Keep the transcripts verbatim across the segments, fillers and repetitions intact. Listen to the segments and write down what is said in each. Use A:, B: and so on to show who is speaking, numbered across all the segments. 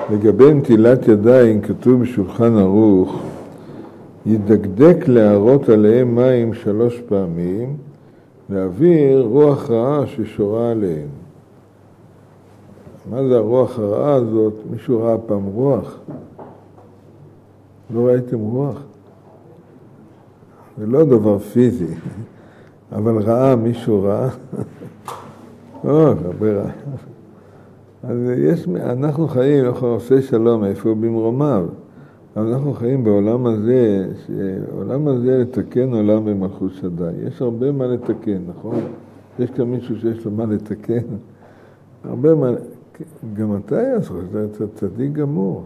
A: לגבי נטילת ידיים כתוב בשולחן ערוך, ידקדק להערות עליהם מים שלוש פעמים, להעביר רוח רעה ששורה עליהם. מה זה הרוח הרעה הזאת? מישהו ראה פעם רוח? לא ראיתם רוח? זה לא דבר פיזי, אבל ראה, מישהו ראה? או, הרבה רע. אז יש, אנחנו חיים, אנחנו עושה שלום, איפה הוא במרומיו. אבל אנחנו חיים בעולם הזה, שעולם הזה לתקן עולם במלכות שדי. יש הרבה מה לתקן, נכון? יש כאן מישהו שיש לו מה לתקן. הרבה מה... גם אתה יעשו, אתה צדיק גמור.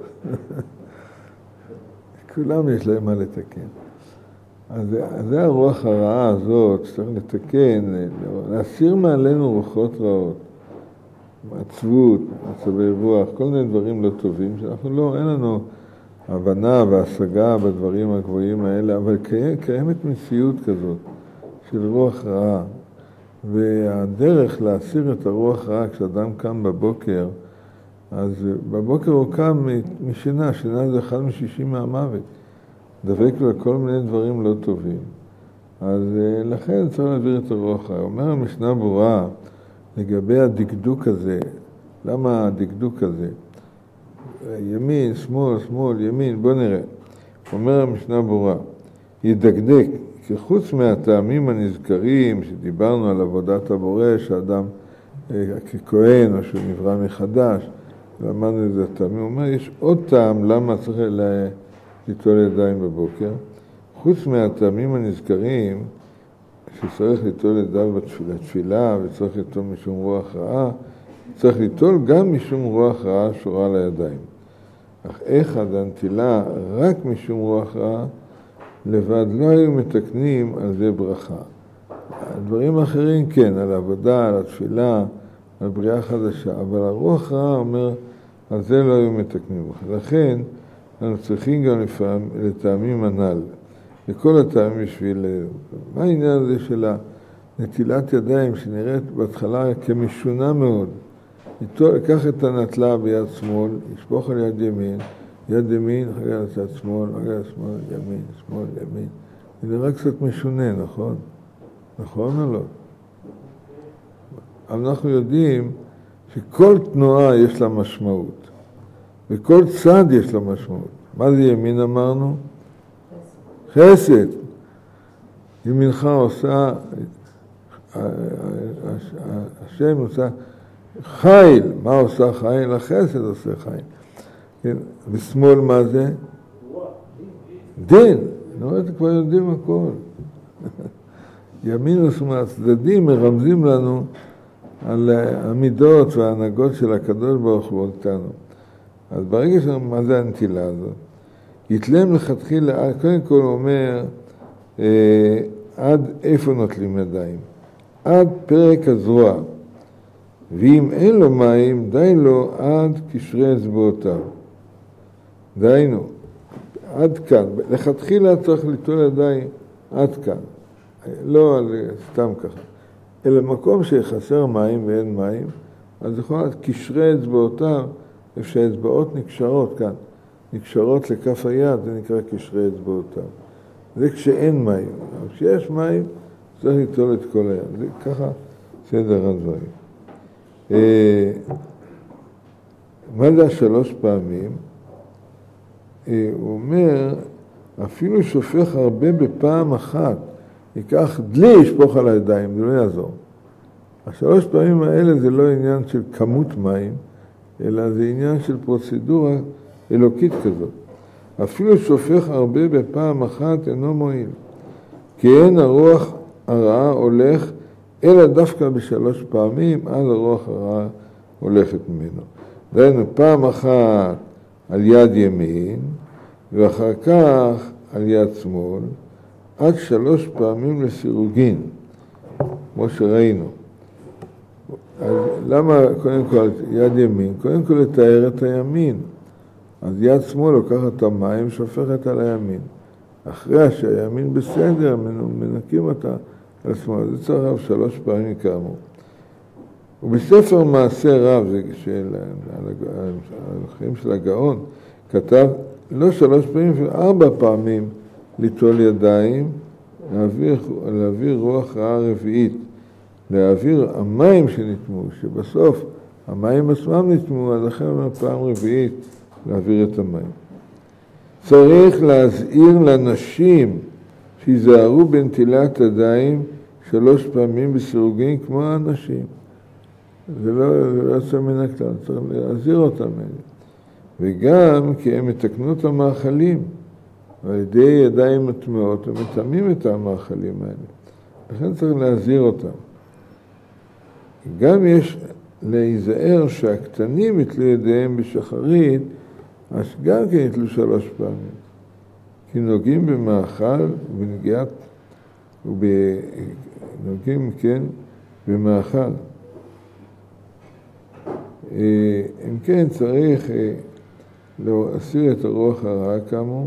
A: כולם יש להם מה לתקן. אז זה הרוח הרעה הזאת שצריך לתקן, להסיר מעלינו רוחות רעות, עצבות, מצבי רוח, כל מיני דברים לא טובים, שאנחנו לא, אין לנו הבנה והשגה בדברים הגבוהים האלה, אבל קיימת מציאות כזאת של רוח רעה, והדרך להסיר את הרוח רעה כשאדם קם בבוקר, אז בבוקר הוא קם משינה, שינה זה אחד משישים מהמוות, דבק לו כל מיני דברים לא טובים. אז לכן צריך להעביר את הרוח רעה. אומר המשנה ברורה, לגבי הדקדוק הזה, למה הדקדוק הזה? ימין, שמאל, שמאל, ימין, בוא נראה. אומר המשנה ברורה, ידקדק, כי חוץ מהטעמים הנזכרים שדיברנו על עבודת הבורא, שאדם ככהן או שהוא נברא מחדש, למדנו את זה הטעמים, הוא אומר, יש עוד טעם למה צריך ליטול ידיים בבוקר, חוץ מהטעמים הנזכרים, שצריך ליטול ידיים בתפילה וצריך ליטול משום רוח רעה, צריך ליטול גם משום רוח רעה שורה על הידיים. אך איך הנטילה רק משום רוח רעה, לבד לא היו מתקנים על זה ברכה. הדברים האחרים כן, על העבודה, על התפילה, על בריאה חדשה, אבל הרוח רעה אומר, על זה לא היו מתקנים. לכן אנחנו צריכים גם לפעמים, לטעמים הנ"ל, לכל הטעמים בשביל, מה העניין הזה של נטילת ידיים שנראית בהתחלה כמשונה מאוד? לקח את הנטלה ביד שמאל, ישפוך על יד ימין, יד ימין, אחרי על יד שמאל, אחרי על שמאל, ימין, שמאל, ימין. זה רק קצת משונה, נכון? נכון או לא? אבל אנחנו יודעים שכל תנועה יש לה משמעות, וכל צד יש לה משמעות. מה זה ימין אמרנו? חסד. ימינך עושה, השם עושה חיל. מה עושה חיל? החסד עושה חיל. בשמאל מה זה? דין. נו, אתם כבר יודעים הכל. ימין ושמאל, הצדדים מרמזים לנו על המידות וההנהגות של הקדוש ברוך הוא אותנו. אז ברגע שמה זה הנטילה הזאת? יתלם לכתחילה, קודם כל הוא אומר, אה, עד איפה נוטלים ידיים? עד פרק הזרוע. ואם אין לו מים, די לו עד קשרי אצבעותיו. דיינו, עד כאן. לכתחילה צריך ליטול ידיים עד כאן. לא על סתם ככה. אלא מקום שחסר מים ואין מים, אז יכול להיות קשרי אצבעותיו, איפה שהאצבעות נקשרות כאן. נקשרות לכף היד, זה נקרא קשרי אצבעותיו. זה כשאין מים. אבל כשיש מים, צריך ליטול את כל היד. זה ככה סדר הדברים. אה, מה זה השלוש פעמים? אה, הוא אומר, אפילו שופך הרבה בפעם אחת, ייקח דלי ישפוך על הידיים, זה לא יעזור. השלוש פעמים האלה זה לא עניין של כמות מים, אלא זה עניין של פרוצדורה אלוקית כזאת. אפילו שופך הרבה בפעם אחת אינו מועיל. כי אין הרוח הרעה הולך, אלא דווקא בשלוש פעמים, אז הרוח הרעה הולכת ממנו. דהיינו, פעם אחת על יד ימין, ואחר כך על יד שמאל, עד שלוש פעמים לסירוגין, כמו שראינו. אז למה קודם כל יד ימין? קודם כל לתאר את הימין. אז יד שמאל לוקחת את המים, שופכת על הימין. אחרי שהימין בסדר, מנקים אותה על שמאל. זה צריך שלוש פעמים כאמור. ובספר מעשה רב, זה של החיים של הגאון, כתב לא שלוש פעמים, ארבע פעמים ליטול ידיים, להעביר, להעביר רוח רעה רביעית, להעביר המים שנטמו, שבסוף המים עצמם נטמו, אז לכן פעם רביעית להעביר את המים. צריך להזהיר לנשים שיזהרו בנטילת ידיים שלוש פעמים בסירוגין כמו האנשים. זה לא, לא יוצא מן הכלל, צריך להזהיר אותם. וגם כי הם מתקנו את המאכלים, ועל ידי ידיים מטמאות הם מטמאים את המאכלים האלה. לכן צריך להזהיר אותם. גם יש להיזהר שהקטנים יתלו ידיהם בשחרית, אז גם כן יתלו שלוש פעמים. כי נוגעים במאכל ובנגיעת, ונוגעים, כן, במאכל. אם כן, צריך להסיר את הרוח הרע כאמור,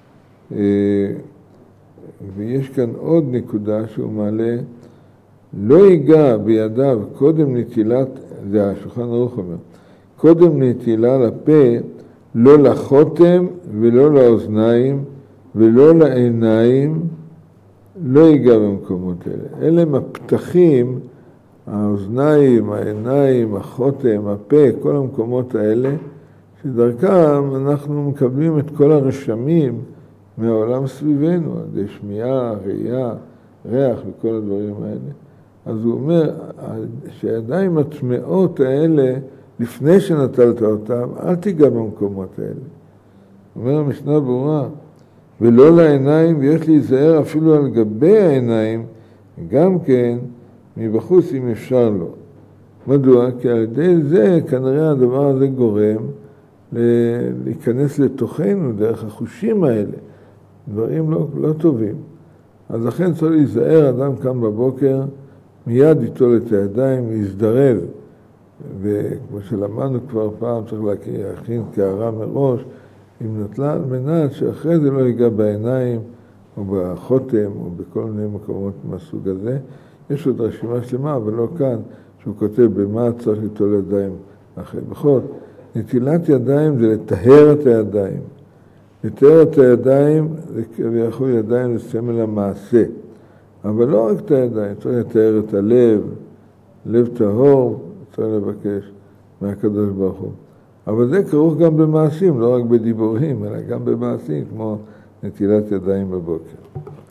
A: ויש כאן עוד נקודה שהוא מעלה, לא ייגע בידיו קודם נטילת, זה השולחן ערוך אומר, קודם נטילה לפה, לא לחותם ולא לאוזניים ולא לעיניים, לא ייגע במקומות האלה. אלה הם הפתחים, האוזניים, העיניים, החותם, הפה, כל המקומות האלה, שדרכם אנחנו מקבלים את כל הרשמים מהעולם סביבנו, עד שמיעה, ראייה, ריח וכל הדברים האלה. אז הוא אומר שהידיים הטמאות האלה, לפני שנטלת אותם, אל תיגע במקומות האלה. אומר המשנה ברורה, ולא לעיניים, ויש להיזהר אפילו על גבי העיניים, גם כן מבחוץ אם אפשר לו. מדוע? כי על ידי זה כנראה הדבר הזה גורם להיכנס לתוכנו דרך החושים האלה, דברים לא, לא טובים. אז לכן צריך להיזהר, אדם קם בבוקר, מיד ליטול את הידיים, להזדרז. וכמו שלמדנו כבר פעם, צריך להכין קערה מראש, עם נטלה על מנת שאחרי זה לא ייגע בעיניים, או בחותם, או בכל מיני מקומות מהסוג הזה. יש עוד רשימה שלמה, אבל לא כאן, שהוא כותב במה צריך ליטול ידיים אחרי. בכל, נטילת ידיים זה לטהר את הידיים. לטהר את הידיים, ויכול ידיים לסמל המעשה. אבל לא רק את הידיים, צריך לטהר את הלב, לב טהור, צריך לבקש מהקדוש ברוך הוא. אבל זה כרוך גם במעשים, לא רק בדיבורים, אלא גם במעשים, כמו נטילת ידיים בבוקר.